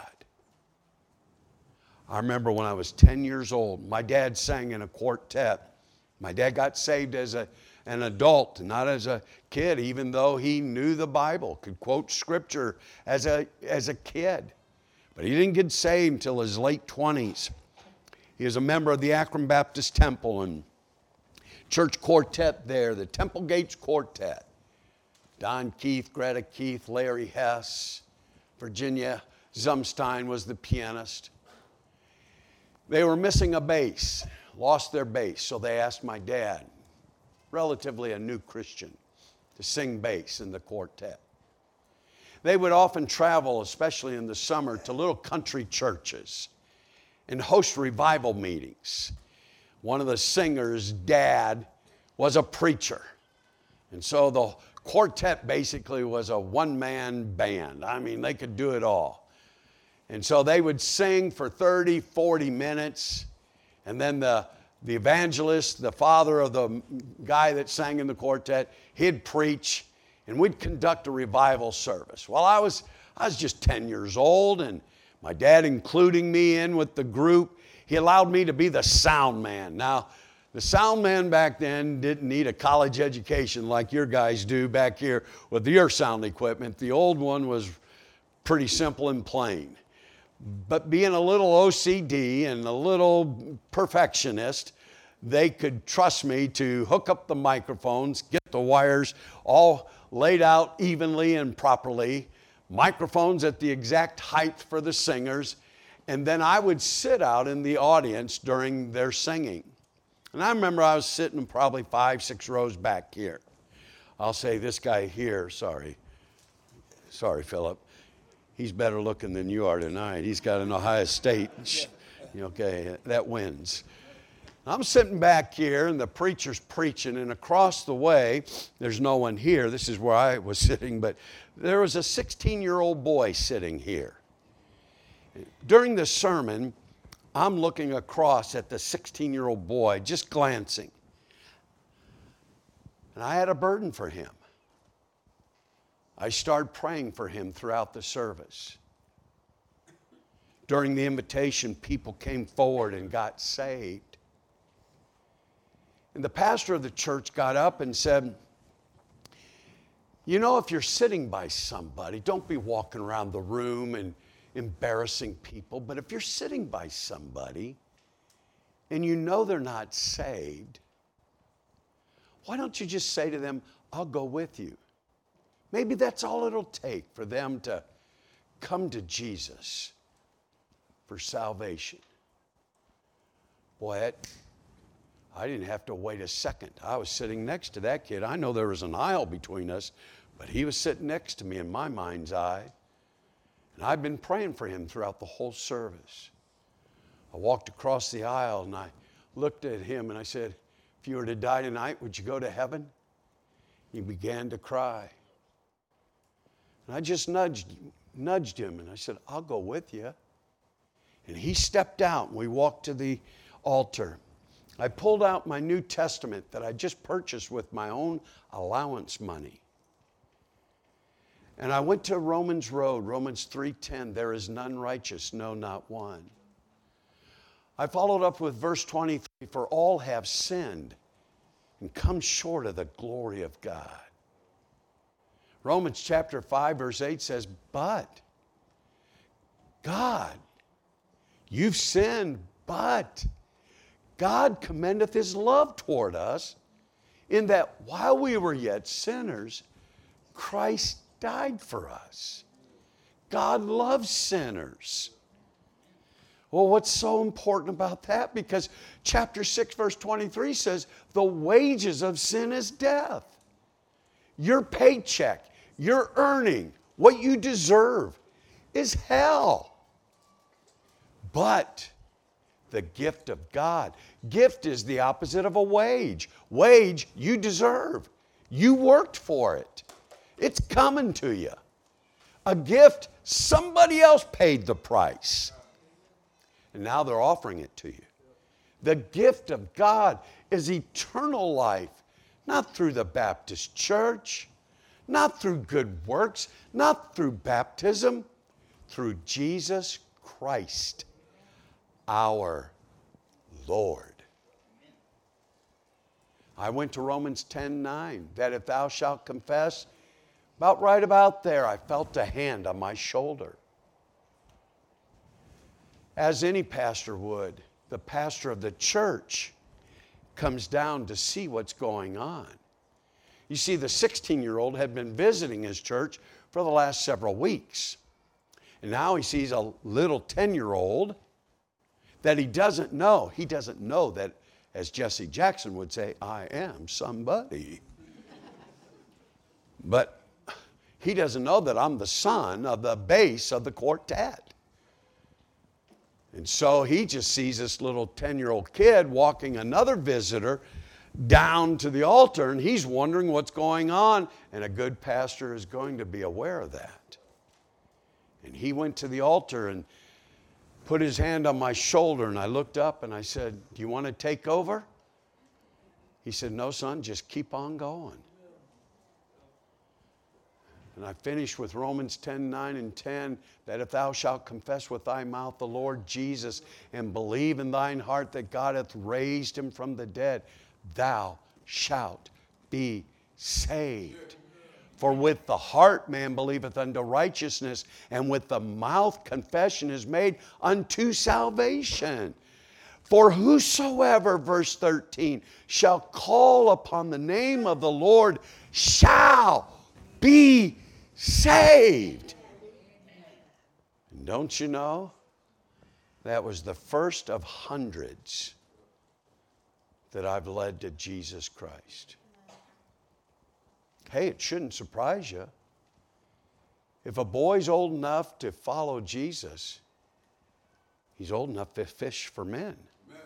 I remember when I was ten years old, my dad sang in a quartet. My dad got saved as a, an adult, not as a kid, even though he knew the Bible, could quote scripture as a, as a kid. But he didn't get saved until his late twenties. He was a member of the Akron Baptist Temple and church quartet there, the Temple Gates Quartet. Don Keith, Greta Keith, Larry Hess, Virginia Zumstein was the pianist. They were missing a bass, lost their bass, so they asked my dad, relatively a new Christian, to sing bass in the quartet. They would often travel, especially in the summer, to little country churches and host revival meetings. One of the singers' dad was a preacher. And so the quartet basically was a one-man band. I mean, they could do it all. And so they would sing for thirty, forty minutes, and then the, the evangelist, the father of the guy that sang in the quartet, he'd preach, and we'd conduct a revival service. Well, I was, I was just ten years old, and my dad including me in with the group. He allowed me to be the sound man. Now, the sound man back then didn't need a college education like your guys do back here with your sound equipment. The old one was pretty simple and plain. But being a little O C D and a little perfectionist, they could trust me to hook up the microphones, get the wires all laid out evenly and properly, microphones at the exact height for the singers, and then I would sit out in the audience during their singing. And I remember I was sitting probably five, six rows back here. I'll say this guy here, sorry. Sorry, Philip. He's better looking than you are tonight. He's got an Ohio State. Okay, that wins. I'm sitting back here, and the preacher's preaching, and across the way, there's no one here. This is where I was sitting, but there was a sixteen-year-old boy sitting here. During the sermon, I'm looking across at the sixteen-year-old boy, just glancing. And I had a burden for him. I started praying for him throughout the service. During the invitation, people came forward and got saved. And the pastor of the church got up and said, you know, if you're sitting by somebody, don't be walking around the room and embarrassing people. But if you're sitting by somebody and you know they're not saved, why don't you just say to them, I'll go with you? Maybe that's all it'll take for them to come to Jesus for salvation. Boy, that, I didn't have to wait a second. I was sitting next to that kid. I know there was an aisle between us, But he was sitting next to me in my mind's eye, and I've been praying for him throughout the whole service. I walked across the aisle and I looked at him and I said, if you were to die tonight, would you go to heaven? He began to cry. And I just nudged, nudged him and I said, I'll go with you. And he stepped out and we walked to the altar. I pulled out my New Testament that I just purchased with my own allowance money. And I went to Romans Road, Romans three ten, there is none righteous, no, not one. I followed up with verse twenty-three, for all have sinned and come short of the glory of God. Romans chapter five, verse eight says, but God, you've sinned, but God commendeth his love toward us in that while we were yet sinners, Christ died for us. God loves sinners. Well, what's so important about that? Because chapter six, verse twenty-three says, the wages of sin is death. Your paycheck, your earning, what you deserve is hell. But the gift of God, gift is the opposite of a wage. Wage, you deserve. You worked for it. It's coming to you. A gift, somebody else paid the price. And now they're offering it to you. The gift of God is eternal life, not through the Baptist church, not through good works, not through baptism, through Jesus Christ, our Lord. I went to Romans ten nine, that if thou shalt confess, about right about there, I felt a hand on my shoulder. As any pastor would, the pastor of the church comes down to see what's going on. You see, the sixteen-year-old had been visiting his church for the last several weeks. And now he sees a little ten-year-old that he doesn't know. He doesn't know that, as Jesse Jackson would say, I am somebody. But he doesn't know that I'm the son of the bass of the quartet. And so he just sees this little ten-year-old kid walking another visitor down to the altar, and he's wondering what's going on. And a good pastor is going to be aware of that. And he went to the altar and put his hand on my shoulder, and I looked up and I said, do you want to take over? He said, no, son, just keep on going. And I finished with Romans ten nine and ten, that if thou shalt confess with thy mouth the Lord Jesus and believe in thine heart that God hath raised him from the dead, thou shalt be saved. For with the heart man believeth unto righteousness, and with the mouth confession is made unto salvation. For whosoever, verse thirteen, shall call upon the name of the Lord shall be saved. And don't you know, that was the first of hundreds that I've led to Jesus Christ. Hey, it shouldn't surprise you. If a boy's old enough to follow Jesus, he's old enough to fish for men. Amen.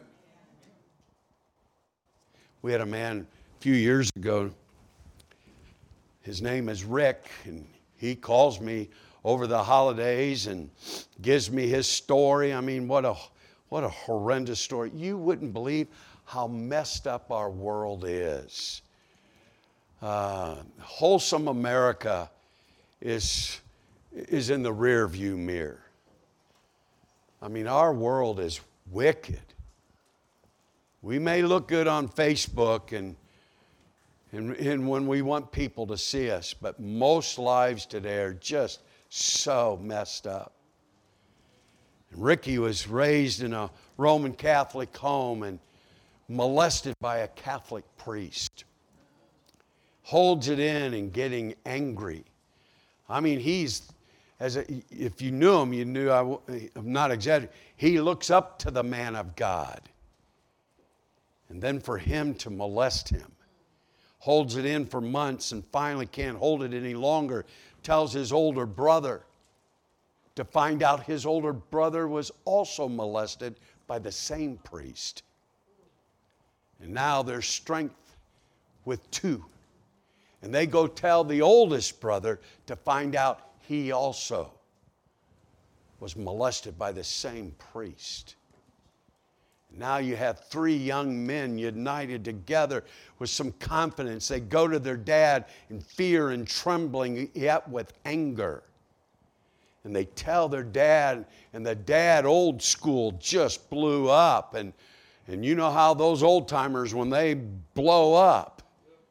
We had a man a few years ago. His name is Rick, and he calls me over the holidays and gives me his story. I mean, what a what a horrendous story. You wouldn't believe how messed up our world is. Uh, wholesome America is, is in the rear view mirror. I mean, our world is wicked. We may look good on Facebook and, and, and when we want people to see us, but most lives today are just so messed up. And Ricky was raised in a Roman Catholic home and molested by a Catholic priest. Holds it in and getting angry. I mean, he's, as a, if you knew him, you knew, I, I'm not exaggerating, he looks up to the man of God. And then for him to molest him, holds it in for months and finally can't hold it any longer, tells his older brother, to find out his older brother was also molested by the same priest. And now there's strength with two. And they go tell the oldest brother to find out he also was molested by the same priest. Now you have three young men united together with some confidence. They go to their dad in fear and trembling, yet with anger. And they tell their dad, and the dad, old school, just blew up. And, and you know how those old timers, when they blow up,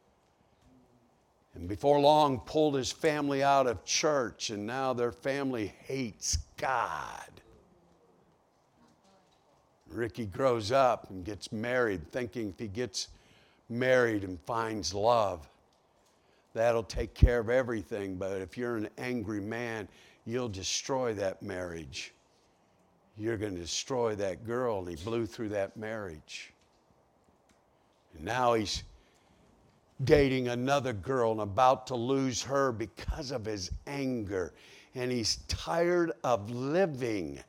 and before long pulled his family out of church, and now their family hates God. Ricky grows up and gets married, thinking if he gets married and finds love, that'll take care of everything. But if you're an angry man, you'll destroy that marriage. You're going to destroy that girl. And he blew through that marriage. And now he's dating another girl and about to lose her because of his anger. And he's tired of living.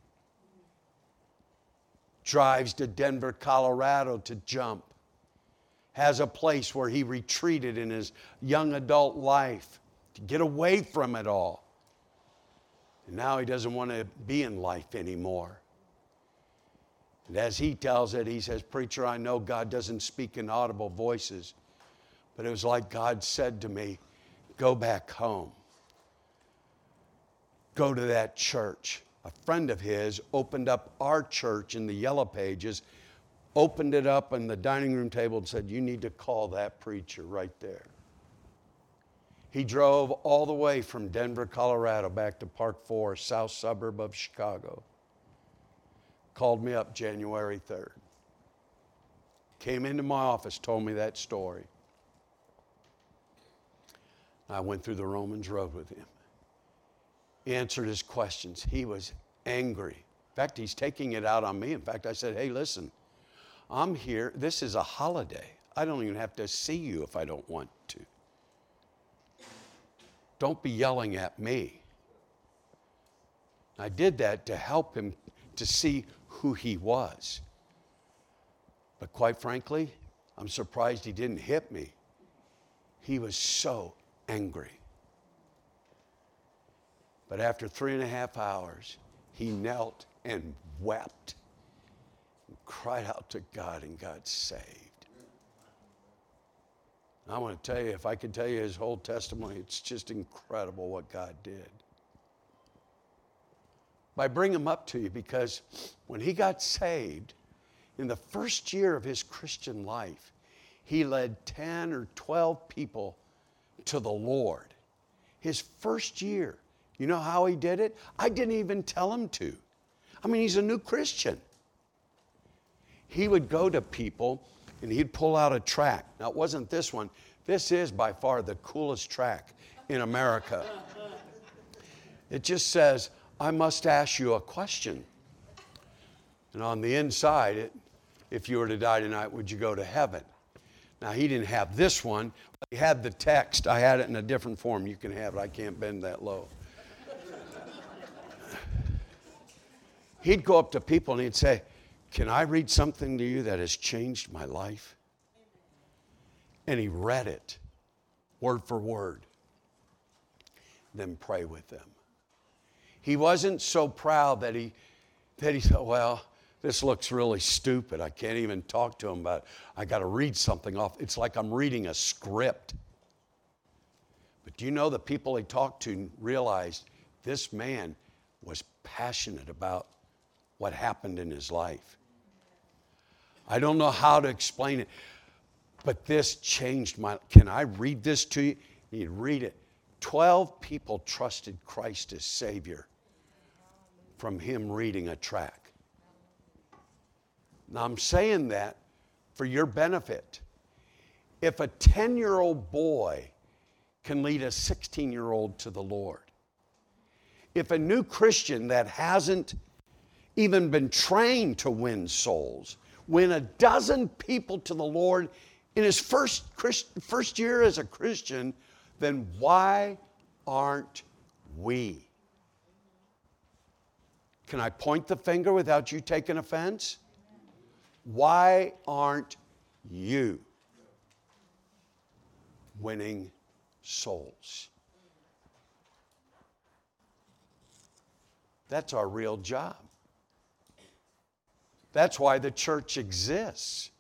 Drives to Denver, Colorado to jump. Has a place where he retreated in his young adult life to get away from it all. And now he doesn't want to be in life anymore. And as he tells it, he says, "Preacher, I know God doesn't speak in audible voices, but it was like God said to me, go back home. Go to that church." A friend of his opened up our church in the Yellow Pages, opened it up on the dining room table and said, "You need to call that preacher right there." He drove all the way from Denver, Colorado, back to Park Forest, south suburb of Chicago. Called me up January third. Came into my office, told me that story. I went through the Romans Road with him. Answered his questions. He was angry. In fact, he's taking it out on me. In fact, I said, "Hey, listen, I'm here. This is a holiday. I don't even have to see you if I don't want to. Don't be yelling at me." I did that to help him to see who he was. But quite frankly, I'm surprised he didn't hit me. He was so angry. But after three and a half hours, he knelt and wept and cried out to God and got saved. I want to tell you, if I could tell you his whole testimony, it's just incredible what God did. I bring him up to you because when he got saved, in the first year of his Christian life, he led ten or twelve people to the Lord. His first year. You know how he did it? I didn't even tell him to. I mean, he's a new Christian. He would go to people and he'd pull out a tract. Now, it wasn't this one. This is by far the coolest tract in America. It just says, "I must ask you a question." And on the inside, it, "If you were to die tonight, would you go to heaven?" Now, he didn't have this one, but he had the text. I had it in a different form. You can have it. I can't bend that low. He'd go up to people and he'd say, "Can I read something to you that has changed my life?" And he read it, word for word. Then pray with them. He wasn't so proud that he, that he thought, "Well, this looks really stupid. I can't even talk to him about it. I got to read something off. It's like I'm reading a script." But do you know the people he talked to realized this man was passionate about what happened in his life. I don't know how to explain it, but this changed my life. Can I read this to you? You read it. Twelve people trusted Christ as Savior from him reading a tract. Now I'm saying that for your benefit. If a ten-year-old boy can lead a sixteen-year-old to the Lord, if a new Christian that hasn't even been trained to win souls, win a dozen people to the Lord in his first, Christ, first year as a Christian, then why aren't we? Can I point the finger without you taking offense? Why aren't you winning souls? That's our real job. That's why the church exists.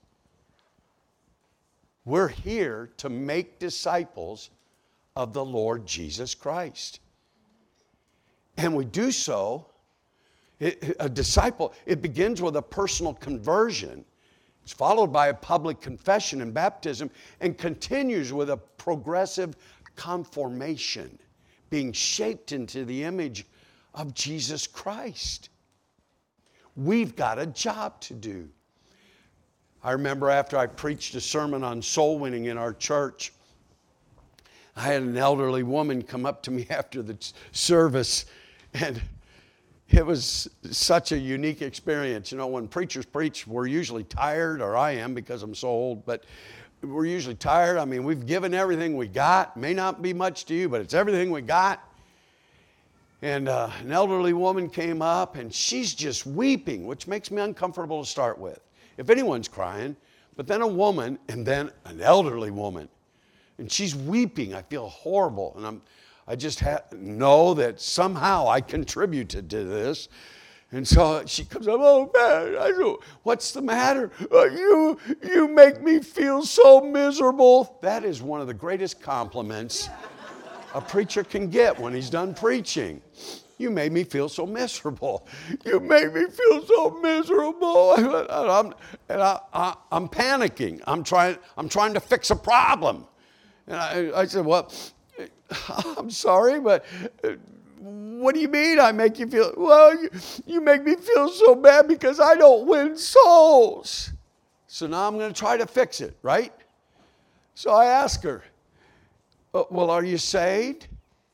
We're here to make disciples of the Lord Jesus Christ. And we do so, it, a disciple, it begins with a personal conversion. It's followed by a public confession and baptism, and continues with a progressive conformation, being shaped into the image of Jesus Christ. We've got a job to do. I remember after I preached a sermon on soul winning in our church, I had an elderly woman come up to me after the service, and it was such a unique experience. You know, when preachers preach, we're usually tired, or I am because I'm so old, but we're usually tired. I mean, we've given everything we got. May not be much to you, but it's everything we got. And uh, an elderly woman came up, and she's just weeping, which makes me uncomfortable to start with. If anyone's crying, but then a woman, and then an elderly woman. And she's weeping. I feel horrible. And I'm, I just ha- know that somehow I contributed to this. And so she comes up, oh man, I go, what's the matter? Uh, you, you make me feel so miserable. That is one of the greatest compliments a preacher can get when he's done preaching. You made me feel so miserable. You made me feel so miserable. And I'm, and I, I, I'm panicking. I'm trying, I'm trying to fix a problem. And I, I said, well, I'm sorry, but what do you mean I make you feel? Well, you, you make me feel so bad because I don't win souls. So now I'm going to try to fix it, right? So I ask her, well, are you saved?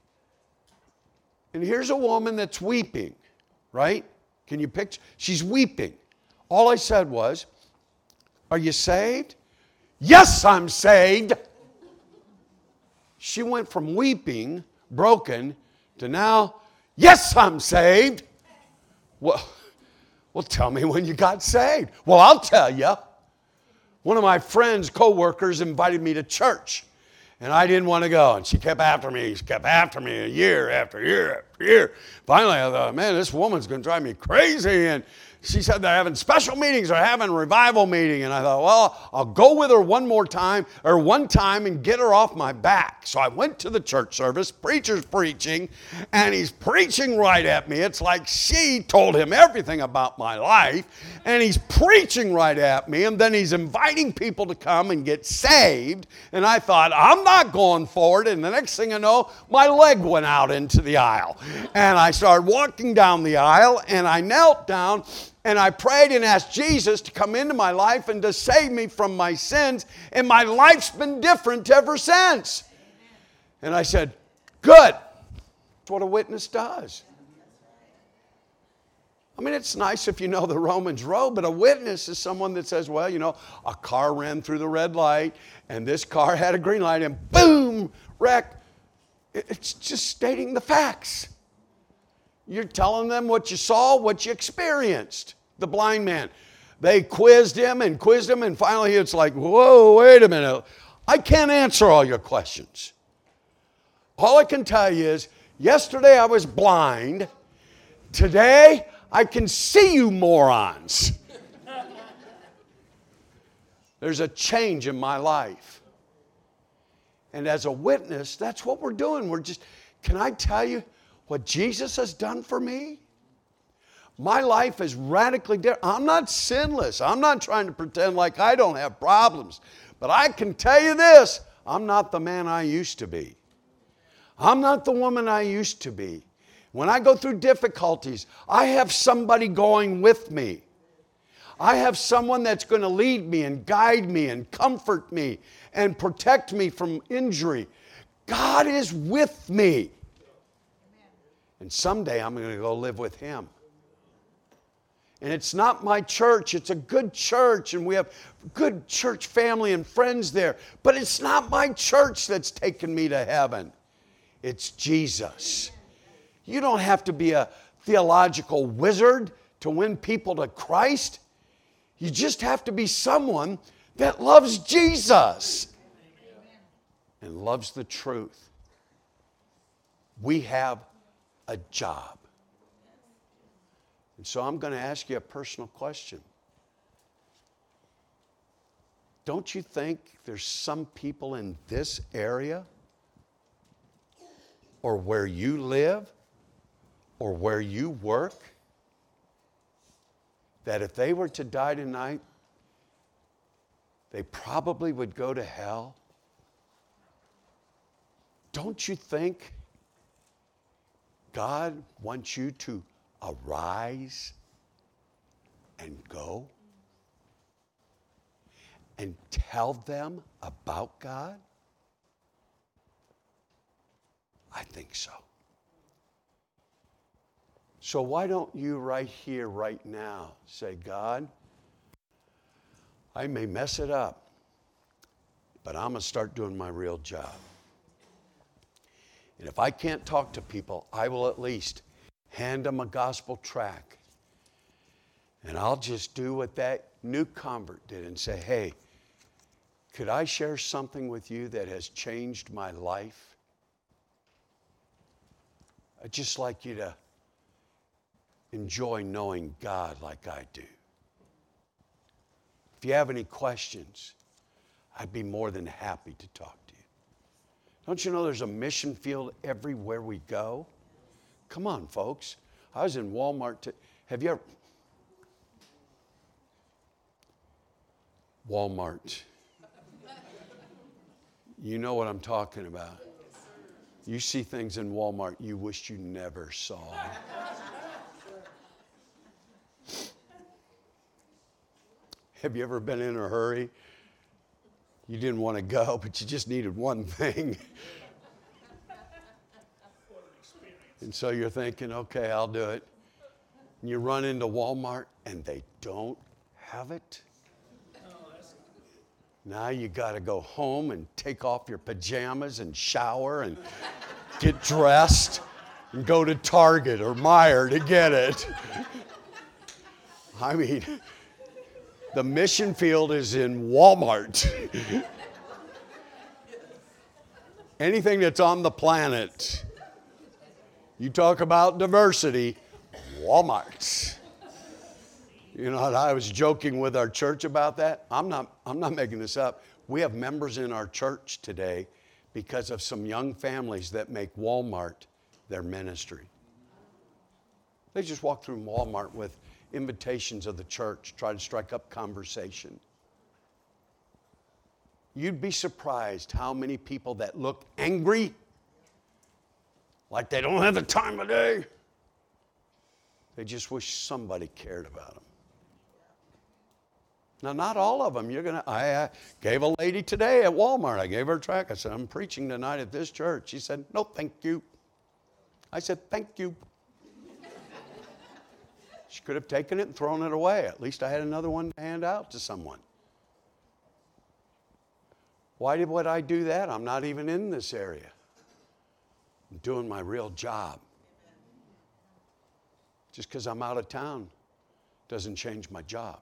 And here's a woman that's weeping, right? Can you picture? She's weeping. All I said was, are you saved? Yes, I'm saved. She went from weeping, broken, to now, yes, I'm saved. Well, well, tell me when you got saved. Well, I'll tell you. One of my friends, co-workers, invited me to church. And I didn't want to go. And she kept after me. She kept after me year after year after year. Finally, I thought, man, this woman's going to drive me crazy. And she said they're having special meetings or having a revival meeting. And I thought, well, I'll go with her one more time or one time and get her off my back. So I went to the church service. Preacher's preaching, and he's preaching right at me. It's like she told him everything about my life, and he's preaching right at me, and then he's inviting people to come and get saved. And I thought, I'm not going forward. And the next thing I know, my leg went out into the aisle. And I started walking down the aisle, and I knelt down, and I prayed and asked Jesus to come into my life and to save me from my sins. And my life's been different ever since. And I said, good. That's what a witness does. I mean, it's nice if you know the Romans road, but a witness is someone that says, well, you know, a car ran through the red light, and this car had a green light, and boom, wreck. It's just stating the facts. You're telling them what you saw, what you experienced. The blind man. They quizzed him and quizzed him, and finally it's like, whoa, wait a minute. I can't answer all your questions. All I can tell you is, yesterday I was blind. Today, I can see you morons. There's a change in my life. And as a witness, that's what we're doing. We're just, can I tell you what Jesus has done for me? My life is radically different. I'm not sinless. I'm not trying to pretend like I don't have problems. But I can tell you this, I'm not the man I used to be. I'm not the woman I used to be. When I go through difficulties, I have somebody going with me. I have someone that's going to lead me and guide me and comfort me and protect me from injury. God is with me. And someday I'm going to go live with Him. And it's not my church. It's a good church, and we have good church family and friends there. But it's not my church that's taken me to heaven. It's Jesus. You don't have to be a theological wizard to win people to Christ. You just have to be someone that loves Jesus and loves the truth. We have a job. And so I'm going to ask you a personal question. Don't you think there's some people in this area, or where you live, or where you work, that if they were to die tonight, they probably would go to hell? Don't you think God wants you to arise and go and tell them about God? I think so. So why don't you right here, right now, say, God, I may mess it up, but I'm going to start doing my real job. And if I can't talk to people, I will at least hand them a gospel tract. And I'll just do what that new convert did and say, hey, could I share something with you that has changed my life? I'd just like you to enjoy knowing God like I do. If you have any questions, I'd be more than happy to talk to you. Don't you know there's a mission field everywhere we go? Come on, folks. I was in Walmart. To, have you ever? Walmart. You know what I'm talking about. You see things in Walmart you wish you never saw. Have you ever been in a hurry? You didn't want to go, but you just needed one thing. And so you're thinking, okay, I'll do it. And you run into Walmart and they don't have it. Now you got to go home and take off your pajamas and shower and get dressed and go to Target or Meijer to get it. I mean, the mission field is in Walmart. Anything that's on the planet. You talk about diversity, Walmart. You know, I was joking with our church about that. I'm not, I'm not making this up. We have members in our church today because of some young families that make Walmart their ministry. They just walk through Walmart with invitations of the church, try to strike up conversation. You'd be surprised how many people that look angry, like they don't have the time of day, they just wish somebody cared about them. Now, not all of them. You're gonna. I uh, gave a lady today at Walmart. I gave her a tract. I said, I'm preaching tonight at this church. She said, no, thank you. I said, thank you. She could have taken it and thrown it away. At least I had another one to hand out to someone. Why did would I do that? I'm not even in this area. I'm doing my real job. Just because I'm out of town doesn't change my job.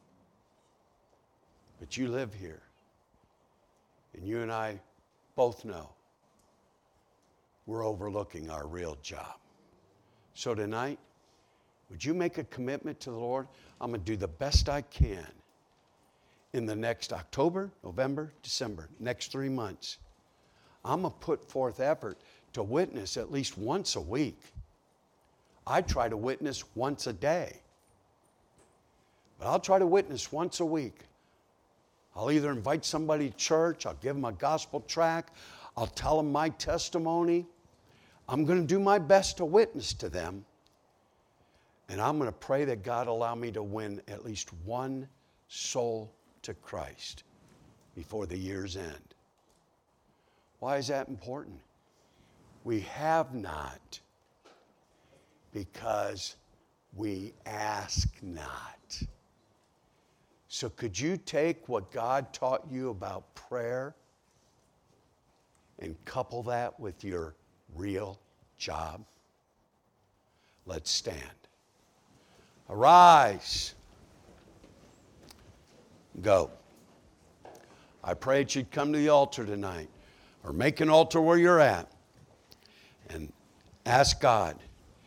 But you live here. And you and I both know we're overlooking our real job. So tonight, would you make a commitment to the Lord? I'm going to do the best I can in the next October, November, December, next three months. I'm going to put forth effort to witness at least once a week. I try to witness once a day. But I'll try to witness once a week. I'll either invite somebody to church, I'll give them a gospel tract, I'll tell them my testimony. I'm going to do my best to witness to them. And I'm going to pray that God allow me to win at least one soul to Christ before the year's end. Why is that important? We have not because we ask not. So could you take what God taught you about prayer and couple that with your real job? Let's stand. Arise. Go. I pray that you'd come to the altar tonight, or make an altar where you're at, and ask God